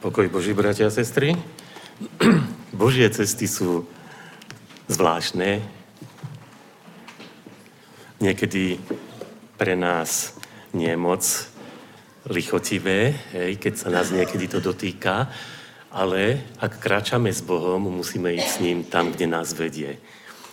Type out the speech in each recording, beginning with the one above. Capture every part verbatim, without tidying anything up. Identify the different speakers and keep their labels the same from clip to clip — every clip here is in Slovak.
Speaker 1: Pokoj Boží, bratia a sestry. Božie cesty sú zvláštne. Niekedy pre nás nie moc lichotivé, hej, keď sa nás niekedy to dotýka, ale ak kráčame s Bohom, musíme ísť s ním tam, kde nás vedie.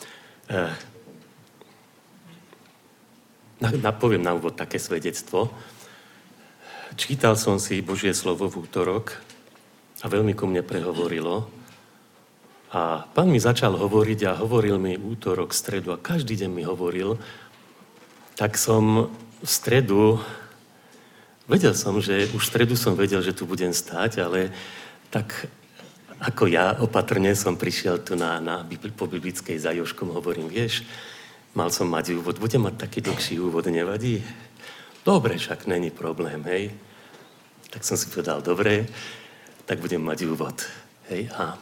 Speaker 1: Napoviem na úvod také svedectvo. Čítal som si Božie slovo v útorok a veľmi ku mne prehovorilo. A Pán mi začal hovoriť a hovoril mi útorok, stredu a každý deň mi hovoril. Tak som v stredu, vedel som, že už v stredu som vedel, že tu budem stáť, ale tak ako ja opatrne som prišiel tu na, na po biblickej za Jožkom, hovorím, vieš, mal som mať úvod, budem mať taký dlhší úvod, nevadí? Dobre, však není problém, hej. Tak som si povedal, dobre, tak budem mať úvod. Hej, a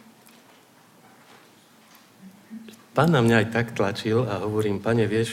Speaker 1: Pán na mňa aj tak tlačil a hovorím, Pane, vieš,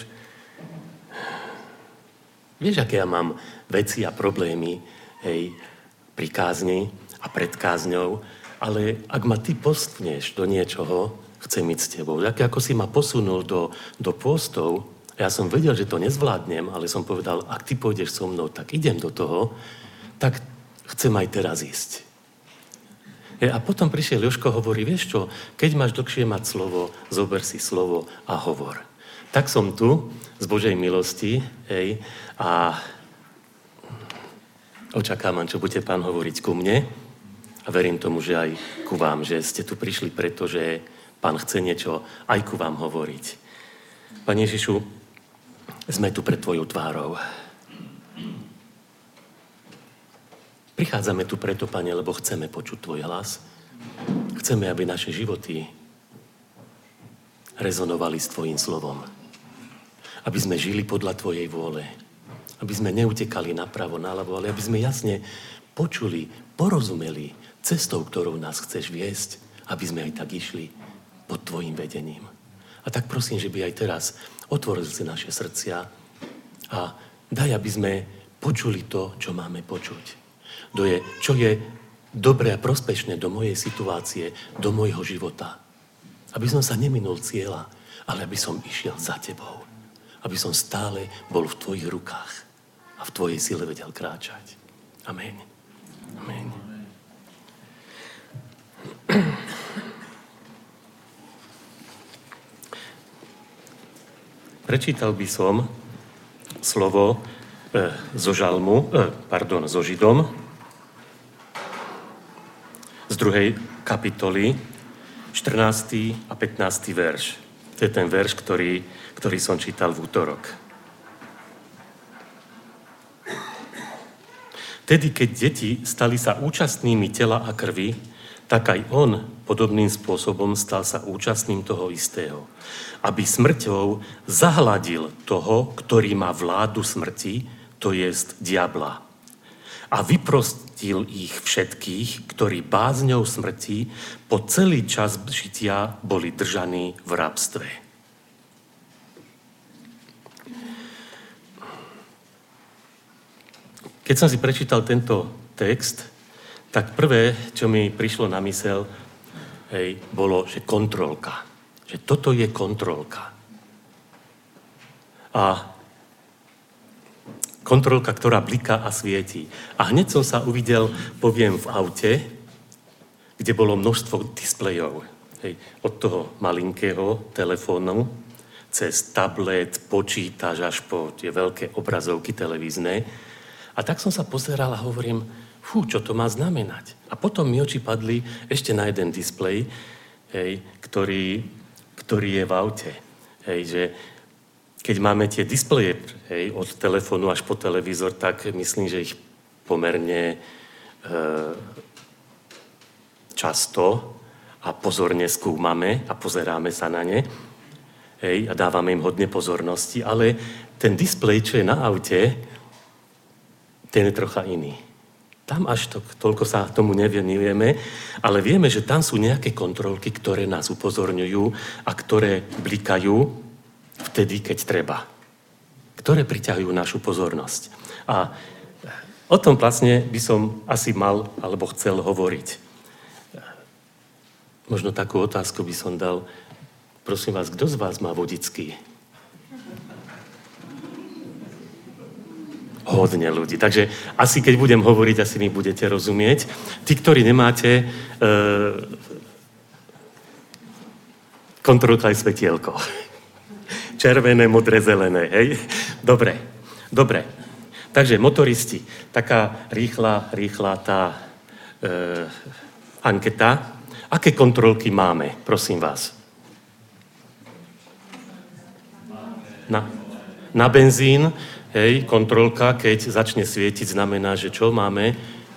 Speaker 1: vieš, aké ja mám veci a problémy, hej, pri kázni a pred kázňou, ale ak ma ty postneš do niečoho, chcem ísť s tebou. Tak ako si ma posunul do, do postov, ja som vedel, že to nezvládnem, ale som povedal, ak ty pôjdeš so mnou, tak idem do toho, tak chcem aj teraz ísť. A potom prišiel Jožko, hovorí, vieš čo, keď máš dlhšie mať slovo, zober si slovo a hovor. Tak som tu, z Božej milosti, hej, a očakávam, čo bude Pán hovoriť ku mne a verím tomu, že aj ku vám, že ste tu prišli, pretože Pán chce niečo aj ku vám hovoriť. Pane Ježišu, sme tu pred tvojou tvárou. Prichádzame tu preto, Pane, lebo chceme počuť tvoj hlas. Chceme, aby naše životy rezonovali s tvojím slovom. Aby sme žili podľa tvojej vôle. Aby sme neutekali napravo, naľavo, ale aby sme jasne počuli, porozumeli cestou, ktorou nás chceš viesť, aby sme aj tak išli pod tvojim vedením. A tak prosím, že by aj teraz otvoril si naše srdcia a daj, aby sme počuli to, čo máme počuť. To je, čo je dobré a prospešné do mojej situácie, do môjho života. Aby som sa neminul cieľa, ale aby som išiel za tebou. Aby som stále bol v tvojich rukách a v tvojej sile vedel kráčať. Amen. Amen. Prečítal by som slovo e, zo žalmu, e, pardon, zo Židom, z druhej kapitoly, štrnásty a pätnásty verš. To je ten verš, ktorý, ktorý som čítal v útorok. Tedy, keď deti stali sa účastnými tela a krvi, tak aj on podobným spôsobom stal sa účastným toho istého. Aby smrťou zahladil toho, ktorý má vládu smrti, to jest diabla. A vyprostil ich všetkých, ktorí bázňou smrti po celý čas žitia boli držaní v rabstve. Keď som si prečítal tento text, tak prvé, čo mi prišlo na myseľ, hej, bolo, že kontrolka. Že toto je kontrolka. A kontrolka, ktorá bliká a svieti. A hneď som sa uvidel, poviem, v aute, kde bolo množstvo displejov. Hej, od toho malinkého telefónu, cez tablet, počítač, až po tie veľké obrazovky televízne. A tak som sa pozeral a hovorím, fú, čo to má znamenať? A potom mi oči padli ešte na jeden displej, hej, ktorý, ktorý je v aute. Hej, že keď máme tie displeje, hej, od telefónu až po televízor, tak myslím, že ich pomerne e, často a pozorne skúmame a pozeráme sa na ne, hej, a dávame im hodne pozornosti, ale ten displej, čo je na aute, ten je trocha iný. Tam až to, toľko sa tomu nevenujeme, ale vieme, že tam sú nejaké kontrolky, ktoré nás upozorňujú a ktoré blikajú vtedy, keď treba. Ktoré priťahujú našu pozornosť. A O tom vlastne by som asi mal alebo chcel hovoriť. Možno takú otázku by som dal. Prosím vás, kto z vás má vodický? Hodne ľudí. Takže asi keď budem hovoriť, asi mi budete rozumieť. Tí, ktorí nemáte, e, kontrolujte aj svetielko. Červené, modré, zelené, hej? Dobre, dobre. Takže motoristi, taká rýchla, rýchla tá e, anketa. Aké kontrolky máme, prosím vás? Na, na benzín, hej, kontrolka, keď začne svietiť, znamená, že čo máme?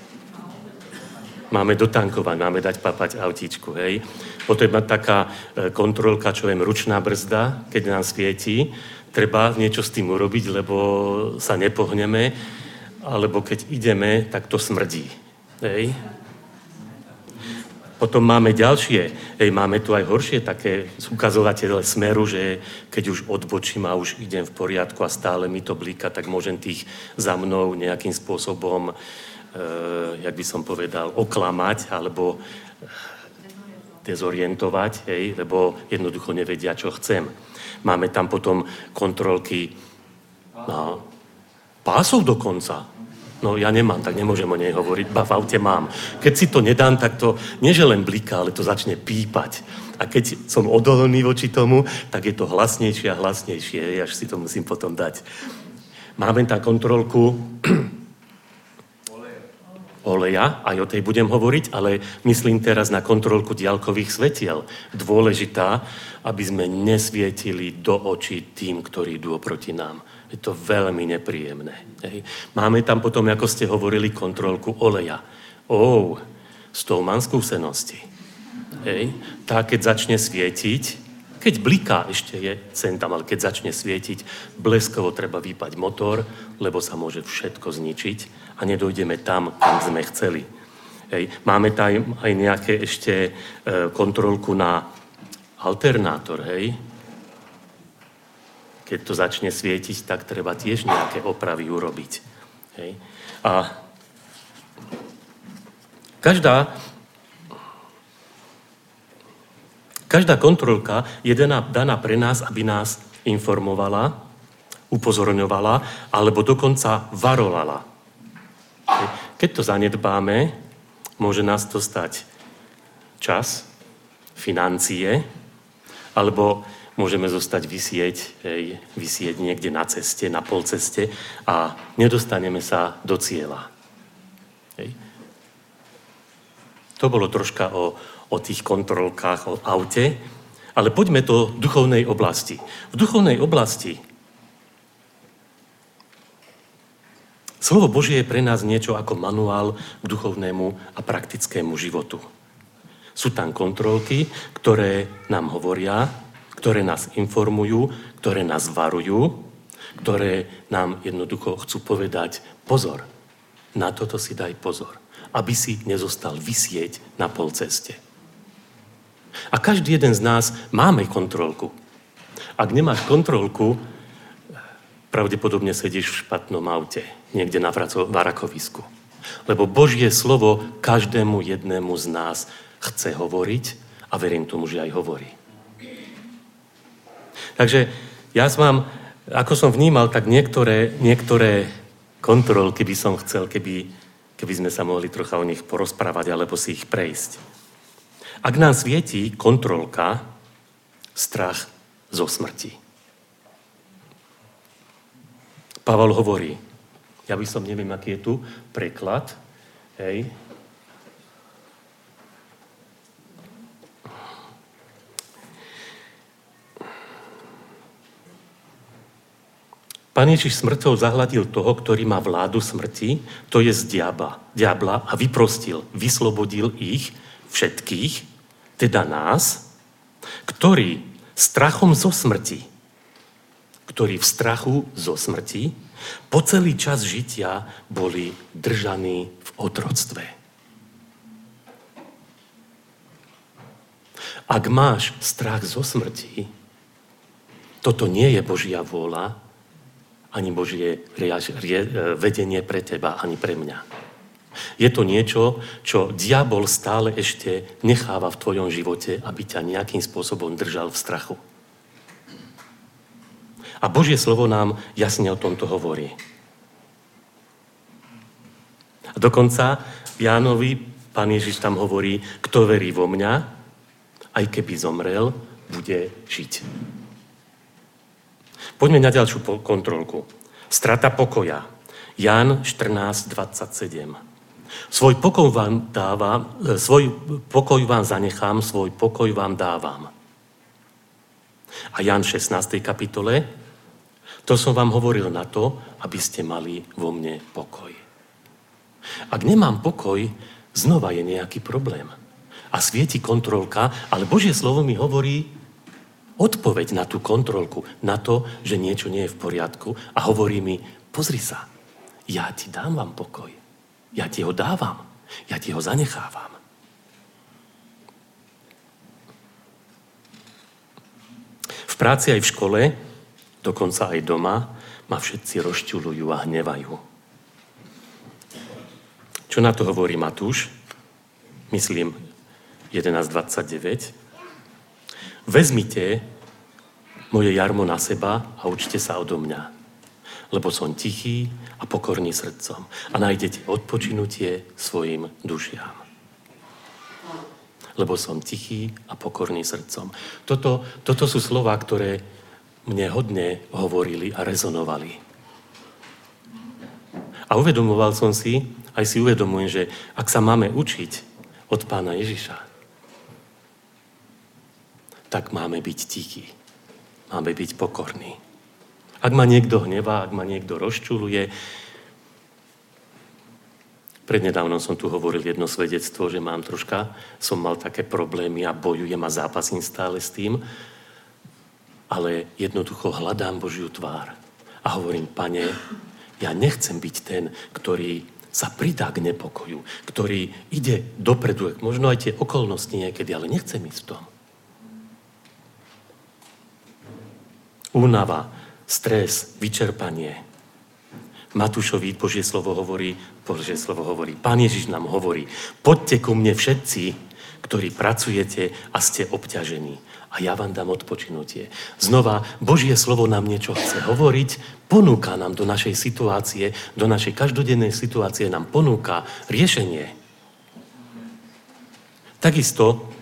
Speaker 1: Máme dotankovať, máme dať papať autíčku, hej. Potom je taká kontrolka, čo viem, ručná brzda, keď nám svietí. Treba niečo s tým urobiť, lebo sa nepohneme, alebo keď ideme, tak to smrdí, hej. Potom máme ďalšie, hej, máme tu aj horšie také ukazovatele smeru, že keď už odbočím a už idem v poriadku a stále mi to blíka, tak môžem tých za mnou nejakým spôsobom, e, jak by som povedal, oklamať alebo dezorientovať, hej, lebo jednoducho nevedia, čo chcem. Máme tam potom kontrolky no, pásov dokonca. No ja nemám, tak nemôžem o nej hovoriť, ba v aute mám. Keď si to nedám, tak to nie že len bliká, ale to začne pípať. A keď som odolný voči tomu, tak je to hlasnejšie a hlasnejšie, až si to musím potom dať. Máme tam kontrolku oleja, aj o tej budem hovoriť, ale myslím teraz na kontrolku diaľkových svetiel. Dôležitá, aby sme nesvietili do očí tým, ktorí idú oproti nám. Je to veľmi nepríjemné. Hej. Máme tam potom, ako ste hovorili, kontrolku oleja. Ó, s tou mám skúsenosti. Hej. Tá, keď začne svietiť, keď bliká, ešte je sem tam, ale keď začne svietiť, bleskovo treba vypať motor, lebo sa môže všetko zničiť a nedojdeme tam, kam sme chceli. Hej. Máme tam aj nejaké ešte e, kontrolku na alternátor, hej. Keď to začne svietiť, tak treba tiež nejaké opravy urobiť. Hej. A každá, každá kontrolka je daná, daná pre nás, aby nás informovala, upozorňovala, alebo dokonca varovala. Hej. Keď to zanedbáme, môže nás to stať čas, financie, alebo môžeme zostať visieť, hej, visieť niekde na ceste, na polceste a nedostaneme sa do cieľa. Hej. To bolo troška o, o tých kontrolkách, o aute, ale poďme do duchovnej oblasti. V duchovnej oblasti Slovo Božie je pre nás niečo ako manuál k duchovnému a praktickému životu. Sú tam kontrolky, ktoré nám hovoria, ktoré nás informujú, ktoré nás varujú, ktoré nám jednoducho chcú povedať pozor, na toto si daj pozor, aby si nezostal visieť na polceste. A každý jeden z nás máme kontrolku. Ak nemáš kontrolku, pravdepodobne sedíš v špatnom aute, niekde na varakovisku. Lebo Božie slovo každému jednému z nás chce hovoriť a verím tomu, že aj hovorí. Takže ja mám, ako som vnímal, tak niektoré, niektoré kontrolky by som chcel, keby, keby sme sa mohli trocha o nich porozprávať alebo si ich prejsť. Ak nám svietí kontrolka, strach zo smrti. Pavol hovorí, ja by som, neviem, aký je tu preklad, hej, Pán Ježiš smrťou zahladil toho, ktorý má vládu smrti, to je z diabla, diabla a vyprostil, vyslobodil ich všetkých, teda nás, ktorí strachom zo smrti, ktorí v strachu zo smrti po celý čas žitia boli držaní v otroctve. Ak máš strach zo smrti, toto nie je Božia vôľa, ani Božie riaž, rie, vedenie pre teba, ani pre mňa. Je to niečo, čo diabol stále ešte necháva v tvojom živote, aby ťa nejakým spôsobom držal v strachu. A Božie slovo nám jasne o tomto hovorí. A dokonca Jánovi Pán Ježiš tam hovorí, kto verí vo mňa, aj keby zomrel, bude žiť. Poďme na ďalšiu kontrolku. Strata pokoja. Ján štrnásť dvadsaťsedem. Svoj pokoj vám dávam, svoj pokoj vám zanechám, svoj pokoj vám dávam. A Ján v šestnástej kapitole, to som vám hovoril na to, aby ste mali vo mne pokoj. Ak nemám pokoj, znova je nejaký problém. A svieti kontrolka, ale Božie slovo mi hovorí odpoveď na tú kontrolku, na to, že niečo nie je v poriadku a hovorí mi, pozri sa, ja ti dám vám pokoj. Ja ti ho dávam. Ja ti ho zanechávam. V práci aj v škole, dokonca aj doma, ma všetci rozčuľujú a hnevajú. Čo na to hovorí Matúš? Myslím jedenásť dvadsaťdeväť. Vezmite moje jarmo na seba a učte sa odo mňa, lebo som tichý a pokorný srdcom a nájdete odpočinutie svojim dušiam. Lebo som tichý a pokorný srdcom. Toto, toto sú slová, ktoré mne hodne hovorili a rezonovali. A uvedomoval som si, aj si uvedomujem, že ak sa máme učiť od Pána Ježiša, tak máme byť tichí. Máme byť pokorní. Ak ma niekto hnevá, ak ma niekto rozčuľuje. Prednedávnom som tu hovoril jedno svedectvo, že mám troška, som mal také problémy a bojujem a zápasím stále s tým, ale jednoducho hľadám Božiu tvár. A hovorím, Pane, ja nechcem byť ten, ktorý sa pridá k nepokoju, ktorý ide dopredu, možno aj tie okolnosti niekedy, ale nechcem ísť v tom. Únava, stres, vyčerpanie. Matúšovi Božie slovo hovorí, Božie slovo hovorí, Pán Ježiš nám hovorí, poďte ku mne všetci, ktorí pracujete a ste obťažení. A ja vám dám odpočinutie. Znova, Božie slovo nám niečo chce hovoriť, ponúka nám do našej situácie, do našej každodennej situácie nám ponúka riešenie. Takisto,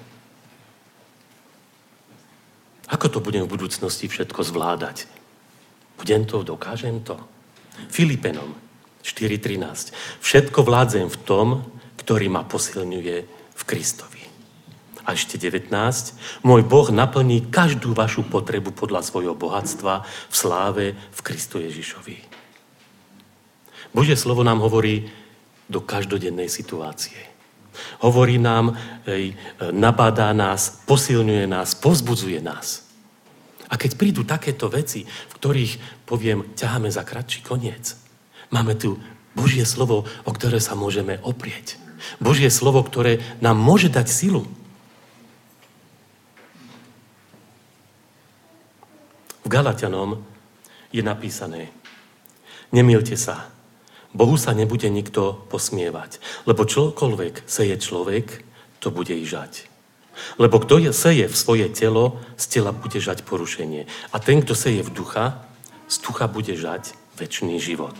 Speaker 1: ako to budem v budúcnosti všetko zvládať? Budem to, dokážem to? Filipenom štyri trinásť. Všetko vládzem v tom, ktorý ma posilňuje v Kristovi. A ešte devätnásť. Môj Boh naplní každú vašu potrebu podľa svojho bohatstva v sláve v Kristu Ježišovi. Božie slovo nám hovorí do každodennej situácie. Hovorí nám, nabádá nás, posilňuje nás, povzbudzuje nás. A keď prídu takéto veci, v ktorých, poviem, ťaháme za kratší koniec, máme tu Božie slovo, o ktoré sa môžeme oprieť. Božie slovo, ktoré nám môže dať silu. V Galatianom je napísané, nemýlte sa, Bohu sa nebude nikto posmievať, lebo čokoľvek seje človek, to bude i žať. Lebo kto je, seje v svoje telo, z tela bude žať porušenie. A ten, kto seje v ducha, z ducha bude žať večný život.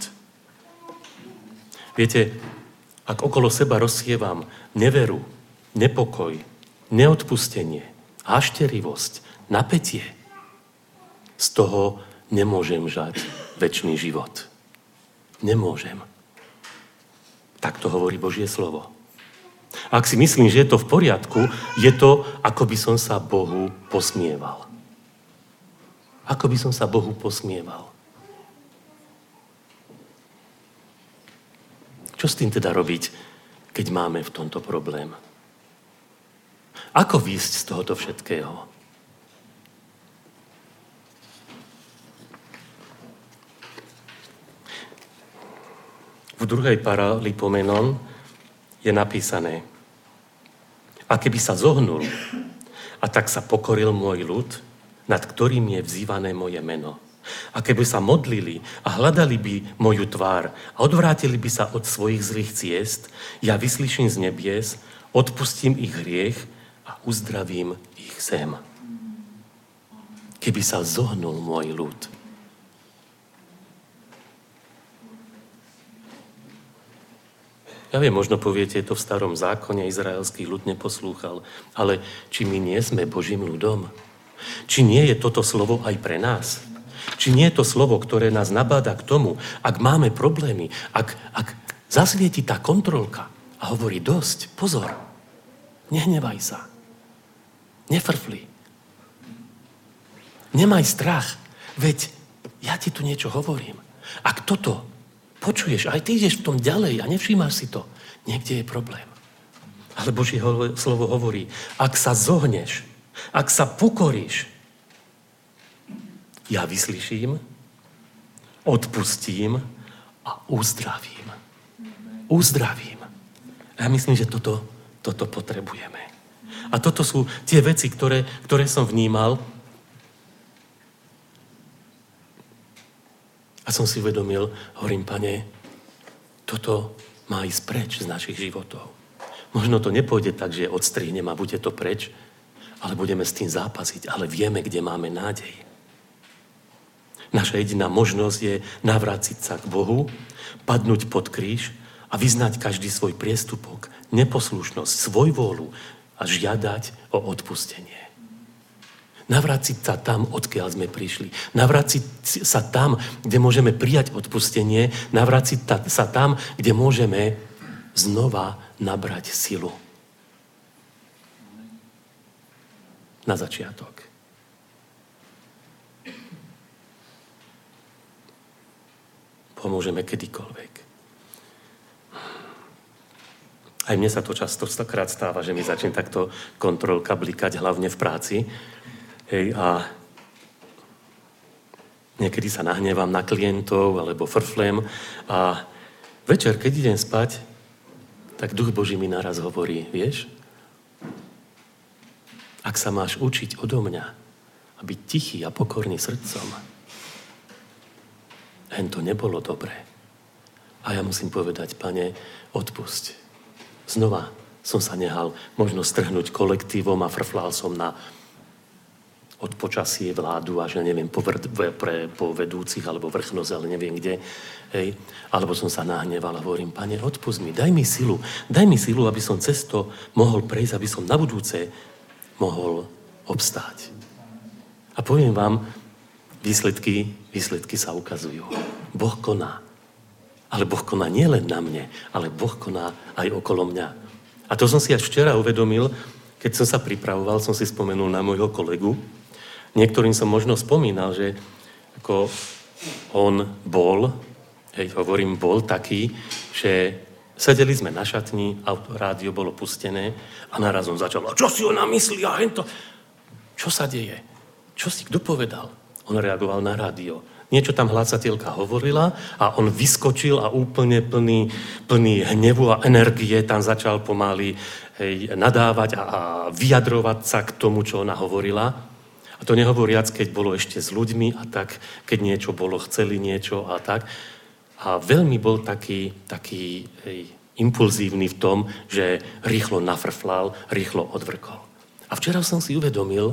Speaker 1: Viete, ak okolo seba rozsievam neveru, nepokoj, neodpustenie, hašterivosť, napätie, z toho nemôžem žať večný život. Nemôžem. Tak to hovorí Božie slovo. Ak si myslím, že je to v poriadku, je to, ako by som sa Bohu posmieval. Ako by som sa Bohu posmieval. Čo s tým teda robiť, keď máme v tomto problém? Ako výjsť z tohoto všetkého? V druhej Paralipomenon je napísané, a keby sa zohnul, a tak sa pokoril môj ľud, nad ktorým je vzývané moje meno, A keby sa modlili a hľadali by moju tvár a odvrátili by sa od svojich zlých ciest, ja vyslyším z nebies, odpustím ich hriech a uzdravím ich zem. Keby sa zohnul môj ľud. Ja viem, možno poviete, to v starom zákone izraelský ľud neposlúchal, ale či my nie sme Božím ľudom? Či nie je toto slovo aj pre nás? Či nie je to slovo, ktoré nás nabáda k tomu, ak máme problémy, ak, ak zasvieti tá kontrolka a hovorí dosť, pozor, nehnevaj sa, nefrfli, nemaj strach, veď ja ti tu niečo hovorím. Ak toto počuješ, aj ty ideš v tom ďalej a nevšímaš si to, niekde je problém. Ale Božie slovo hovorí, ak sa zohneš, ak sa pokoríš, ja vyslyším, odpustím a uzdravím. Uzdravím. A ja myslím, že toto, toto potrebujeme. A toto sú tie veci, ktoré, ktoré som vnímal a som si uvedomil, hovorím, Pane, toto má ísť preč z našich životov. Možno to nepôjde tak, že odstrihnem a bude to preč, ale budeme s tým zápasiť, ale vieme, kde máme nádej. Naša jediná možnosť je navrátiť sa k Bohu, padnúť pod kríž a vyznať každý svoj priestupok, neposlušnosť, svojvôľu a žiadať o odpustenie. Navrátiť sa tam, odkiaľ sme prišli. Navrátiť sa tam, kde môžeme prijať odpustenie. Navrátiť sa tam, kde môžeme znova nabrať silu. Na začiatok. Pomôžeme kedykoľvek. Aj mne sa to častokrát stáva, že mi začne takto kontrolka blikať, hlavne v práci. Hej, a niekedy sa nahnevám na klientov, alebo frflem. A večer, keď idem spať, tak Duch Boží mi naraz hovorí, vieš, ak sa máš učiť odo mňa a byť tichý a pokorný srdcom, hen to nebolo dobré. A ja musím povedať, Pane, odpusť. Znova som sa nehal možno strhnúť kolektívom a frflal som na odpočasie vládu až, ja neviem, po, vr- pre, po vedúcich alebo vrchnosť, ale neviem kde. Hej. Alebo som sa nahneval a hovorím, Pane, odpusť mi, daj mi silu. Daj mi silu, aby som cez to mohol prejsť, aby som na budúce mohol obstáť. A poviem vám, výsledky, výsledky sa ukazujú. Boh koná. Ale Boh koná nie len na mne, ale Boh koná aj okolo mňa. A to som si až včera uvedomil, keď som sa pripravoval, som si spomenul na môjho kolegu. Niektorým som možno spomínal, že ako on bol, hej, hovorím, bol taký, že sedeli sme na šatni, auto, rádio bolo pustené a naraz on začal, a čo si ona myslí a hento? Čo sa deje? Čo si kto povedal? On reagoval na rádio. Niečo tam hlásateľka hovorila a on vyskočil a úplne plný, plný hnevu a energie tam začal pomaly hej, nadávať a, a vyjadrovať sa k tomu, čo ona hovorila. A to nehovoriac, keď bolo ešte s ľuďmi a tak, keď niečo bolo, chceli niečo a tak. A veľmi bol taký, taký hej, impulzívny v tom, že rýchlo nafrflal, rýchlo odvrkol. A včera som si uvedomil,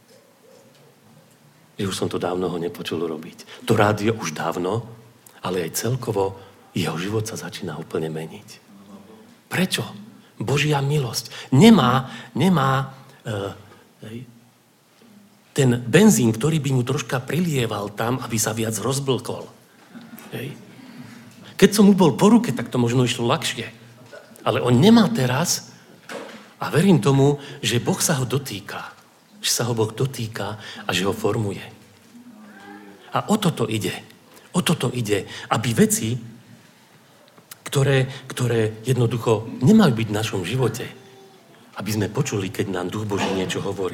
Speaker 1: že už som to dávno ho nepočul robiť. To rádio už dávno, ale aj celkovo jeho život sa začína úplne meniť. Prečo? Božia milosť. Nemá, nemá uh, ten benzín, ktorý by mu troška prilieval tam, aby sa viac rozblkol. Hej. Keď som mu bol po ruke, tak to možno išlo ľahšie. Ale on nemá teraz a verím tomu, že Boh sa ho dotýka. Že sa ho Boh dotýka a že ho formuje. A o toto ide. O toto ide, aby veci, ktoré, ktoré jednoducho nemajú byť v našom živote, aby sme počuli, keď nám Duch Boží niečo hovorí.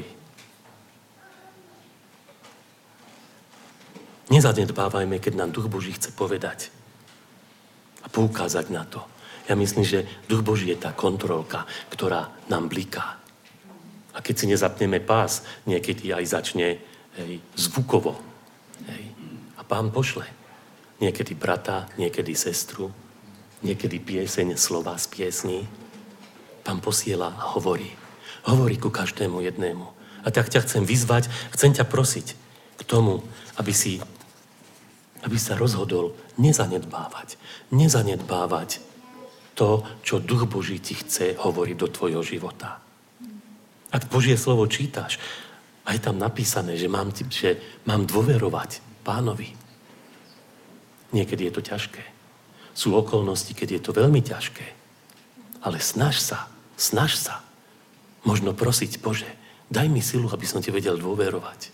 Speaker 1: Nezanedbávajme, keď nám Duch Boží chce povedať a poukázať na to. Ja myslím, že Duch Boží je tá kontrolka, ktorá nám bliká. A keď si nezapneme pás, niekedy aj začne hej, zvukovo. Hej. Pán pošle. Niekedy brata, niekedy sestru, niekedy pieseň, slova z piesní. Pán posiela a hovorí. Hovorí ku každému jednému. A tak ťa chcem vyzvať, chcem ťa prosiť k tomu, aby si, aby sa rozhodol nezanedbávať. Nezanedbávať to, čo Duch Boží ti chce hovoriť do tvojho života. Ak Božie slovo čítaš, a je tam napísané, že mám, že mám dôverovať Pánovi. Niekedy je to ťažké. Sú okolnosti, keď je to veľmi ťažké. Ale snaž sa, snaž sa. Možno prosiť, Bože, daj mi silu, aby som ti vedel dôverovať.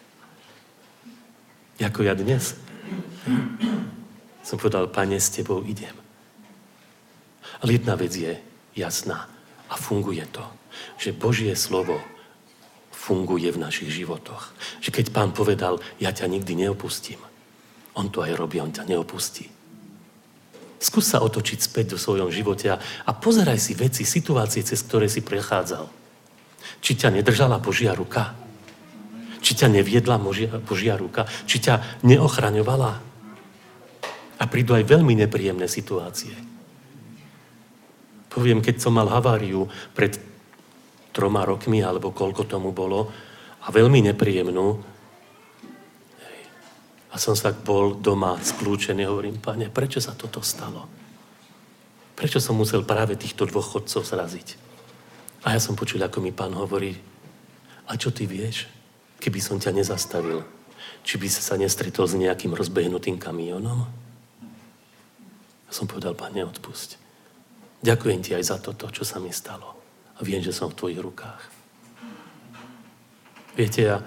Speaker 1: Ako ja dnes som povedal, Pane, s tebou idem. Ale jedna vec je jasná a funguje to, že Božie slovo funguje v našich životoch. Že keď Pán povedal, ja ťa nikdy neopustím, on to aj robí, on ťa neopustí. Skús sa otočiť späť do svojom živote a, a pozeraj si veci, situácie, cez ktoré si prechádzal. Či ťa nedržala Božia ruka? Či ťa neviedla Božia, Božia ruka? Či ťa neochraňovala? A prídu aj veľmi nepríjemné situácie. Poviem, keď som mal haváriu pred troma rokmi, alebo koľko tomu bolo, a veľmi nepríjemnú, a som sa bol doma skľúčený, hovorím, Pane, prečo sa toto stalo? Prečo som musel práve týchto dvoch chodcov zraziť? A ja som počul, ako mi Pán hovorí, a čo ty vieš, keby som ťa nezastavil? Či by sa nestretol s nejakým rozbehnutým kamionom? Ja som povedal, Pane, odpusť. Ďakujem ti aj za toto, čo sa mi stalo. A viem, že som v tvojich rukách. Viete, ja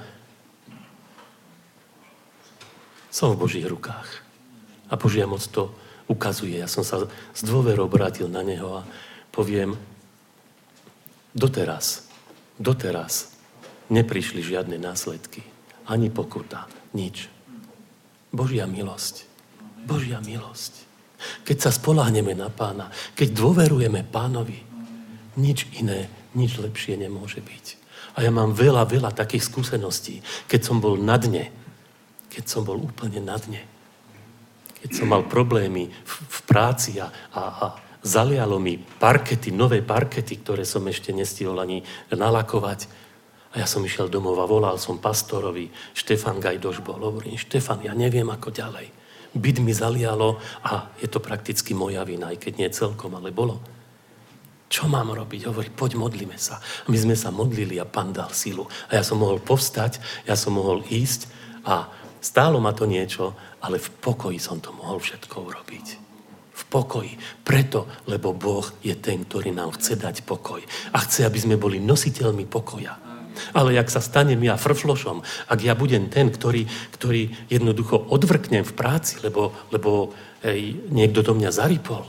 Speaker 1: som v Božích rukách. A Božia moc to ukazuje. Ja som sa s dôverou obrátil na neho a poviem, doteraz, doteraz neprišli žiadne následky. Ani pokuta, nič. Božia milosť. Božia milosť. Keď sa spoľahneme na Pána, keď dôverujeme Pánovi, nič iné, nič lepšie nemôže byť. A ja mám veľa, veľa takých skúseností, keď som bol na dne, keď som bol úplne na dne, keď som mal problémy v, v práci a, a, a zalialo mi parkety, nové parkety, ktoré som ešte nestihol ani nalakovať. A ja som išiel domov a volal som pastorovi, Štefan Gajdoš bol, hovorím, Štefan, ja neviem ako ďalej. Byt mi zalialo a je to prakticky moja vina, aj keď nie celkom, ale bolo. Čo mám robiť? Hovorí, poď modlíme sa. A my sme sa modlili a Pán dal silu. A ja som mohol povstať, ja som mohol ísť a stálo ma to niečo, ale v pokoji som to mohol všetko urobiť. V pokoji. Preto, lebo Boh je ten, ktorý nám chce dať pokoj. A chce, aby sme boli nositeľmi pokoja. Ale jak sa stanem ja frflošom, ak ja budem ten, ktorý, ktorý jednoducho odvrknem v práci, lebo, lebo hej, niekto do mňa zaripol.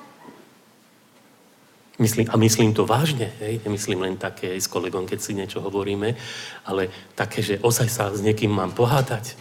Speaker 1: Myslím, a myslím to vážne, hej, nemyslím len také s kolegom, keď si niečo hovoríme, ale také, že ozaj sa s niekým mám pohádať.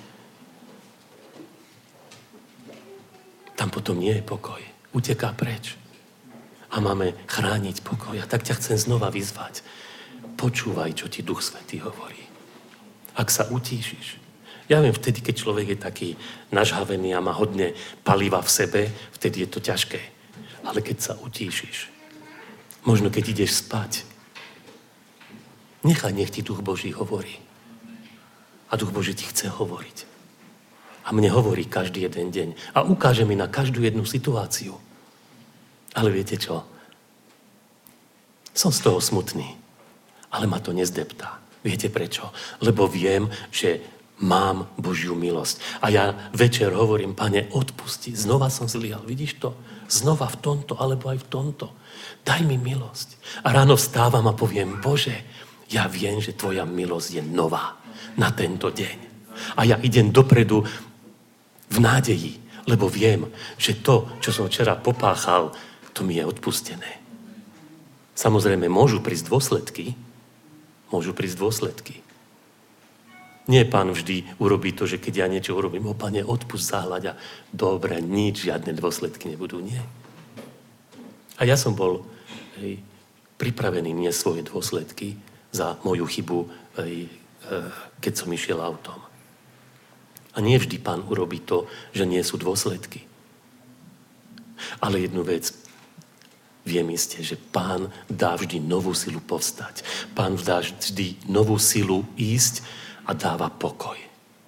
Speaker 1: Tam potom nie je pokoj. Uteká preč. A máme chrániť pokoj. A tak ťa chcem znova vyzvať. Počúvaj, čo ti Duch Svätý hovorí. Ak sa utíšiš. Ja viem, vtedy, keď človek je taký nažhavený a má hodne paliva v sebe, vtedy je to ťažké. Ale keď sa utíšiš, možno keď ideš spať, nechaj, nech ti Duch Boží hovorí. A Duch Boží ti chce hovoriť. A mne hovorí každý jeden deň. A ukáže mi na každú jednu situáciu. Ale viete čo? Som z toho smutný. Ale ma to nezdeptá. Viete prečo? Lebo viem, že mám Božiu milosť. A ja večer hovorím, Pane, odpusti. Znova som zlyhal. Vidíš to? Znova v tomto, alebo aj v tomto. Daj mi milosť. A ráno vstávam a poviem, Bože, ja viem, že tvoja milosť je nová na tento deň. A ja idem dopredu v nádeji, lebo viem, že to, čo som včera popáchal, to mi je odpustené. Samozrejme, môžu prísť dôsledky, môžu prísť dôsledky. Nie Pán vždy urobí to, že keď ja niečo urobím, o Pane, odpusť, zahľaď a dobre, nič, žiadne dôsledky nebudú, nie. A ja som bol hej, pripravený niesť svoje dôsledky za moju chybu, hej, keď som išiel autom. A nie vždy Pán urobí to, že nie sú dôsledky. Ale jednu vec viem iste, že Pán dá vždy novú silu povstať. Pán dá vždy novú silu ísť a dáva pokoj.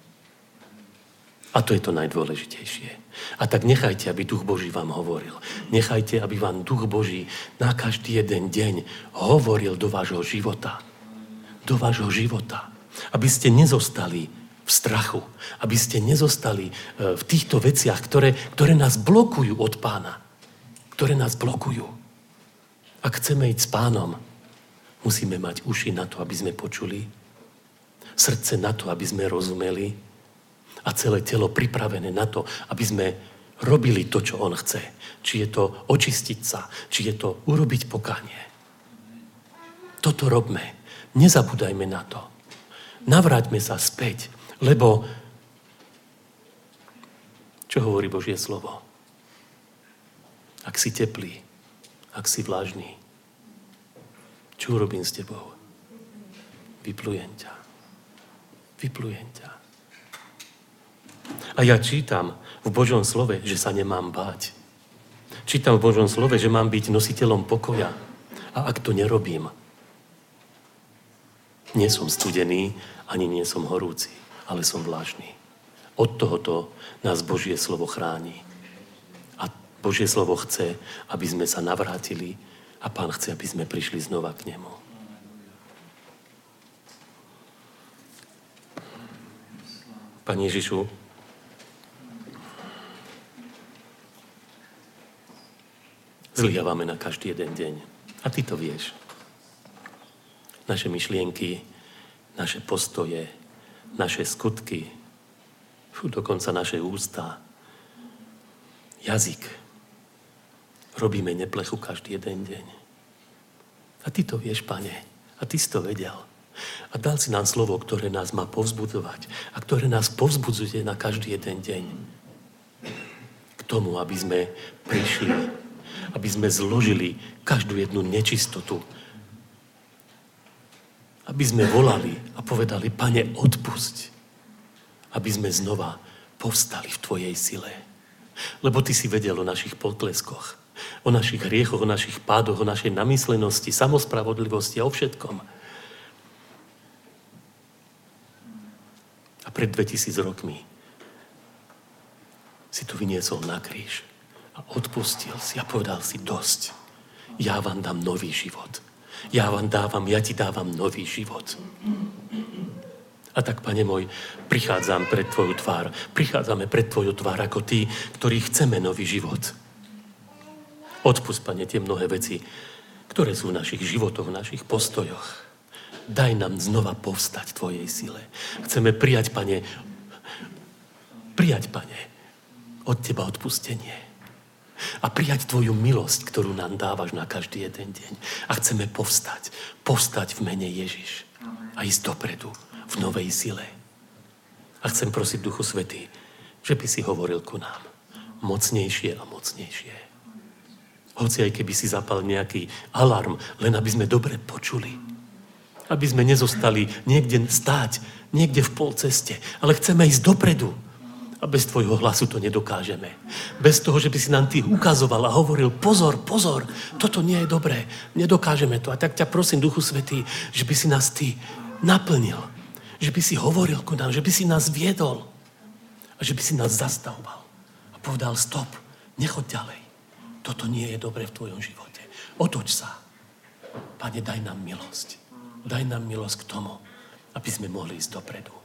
Speaker 1: A to je to najdôležitejšie. A tak nechajte, aby Duch Boží vám hovoril. Nechajte, aby vám Duch Boží na každý jeden deň hovoril do vášho života. Do vášho života. Aby ste nezostali v strachu. Aby ste nezostali v týchto veciach, ktoré, ktoré nás blokujú od Pána. Ktoré nás blokujú. Ak chceme ísť s Pánom, musíme mať uši na to, aby sme počuli. Srdce na to, aby sme rozumeli. A celé telo pripravené na to, aby sme robili to, čo on chce. Či je to očistiť sa, či je to urobiť pokánie. Toto robme. Nezabúdajme na to. Navráťme sa späť, lebo čo hovorí Božie slovo? Ak si teplý, ak si vlažný, čo urobím s tebou? Vyplujem ťa. Vyplujem ťa. A ja čítam v Božom slove, že sa nemám báť. Čítam v Božom slove, že mám byť nositeľom pokoja. A ak to nerobím, nie som studený, ani nie som horúci, ale som vlažný. Od tohoto nás Božie slovo chráni. A Božie slovo chce, aby sme sa navrátili a Pán chce, aby sme prišli znova k nemu. Pane Ježišu, zlyhávame na každý jeden deň. A ty to vieš. Naše myšlienky, naše postoje, naše skutky, fú, dokonca naše ústa, jazyk. Robíme neplechu každý jeden deň. A ty to vieš, Pane. A ty si to vedel. A dal si nám slovo, ktoré nás má povzbudzovať a ktoré nás povzbudzuje na každý jeden deň. K tomu, aby sme prišli, aby sme zložili každú jednu nečistotu. Aby sme volali a povedali, Pane, odpusť. Aby sme znova povstali v tvojej sile. Lebo ty si vedel o našich potleskoch, o našich hriechoch, o našich pádoch, o našej namyslenosti, samospravodlivosti a o všetkom. A pred dvetisíc rokmi si tu vyniesol na kríž. A odpustil si a povedal si dosť. Ja vám dám nový život. Ja vám dávam, ja ti dávam nový život. A tak, Pane môj, prichádzam pred tvoju tvár. Prichádzame pred tvoju tvár ako tí, ktorí chceme nový život. Odpusť, Pane, tie mnohé veci, ktoré sú v našich životoch, v našich postojoch. Daj nám znova povstať v tvojej sile. Chceme prijať, Pane, prijať, Pane, od teba odpustenie. A prijať tvoju milosť, ktorú nám dávaš na každý jeden deň. A chceme povstať. Povstať v mene Ježiš. A ísť dopredu v novej sile. A chcem prosiť Duchu Svätý, že by si hovoril ku nám. Mocnejšie a mocnejšie. Hoci aj keby si zapal nejaký alarm, len aby sme dobre počuli. Aby sme nezostali niekde stáť, niekde v pol ceste. Ale chceme ísť dopredu. A bez tvojho hlasu to nedokážeme. Bez toho, že by si nám ty ukazoval a hovoril, pozor, pozor, toto nie je dobré, nedokážeme to. A tak ťa prosím, Duchu Svätý, že by si nás ty naplnil, že by si hovoril ku nám, že by si nás viedol a že by si nás zastavoval a povedal, stop, nechoď ďalej. Toto nie je dobré v tvojom živote. Otoč sa. Pane, daj nám milosť. Daj nám milosť k tomu, aby sme mohli ísť dopredu.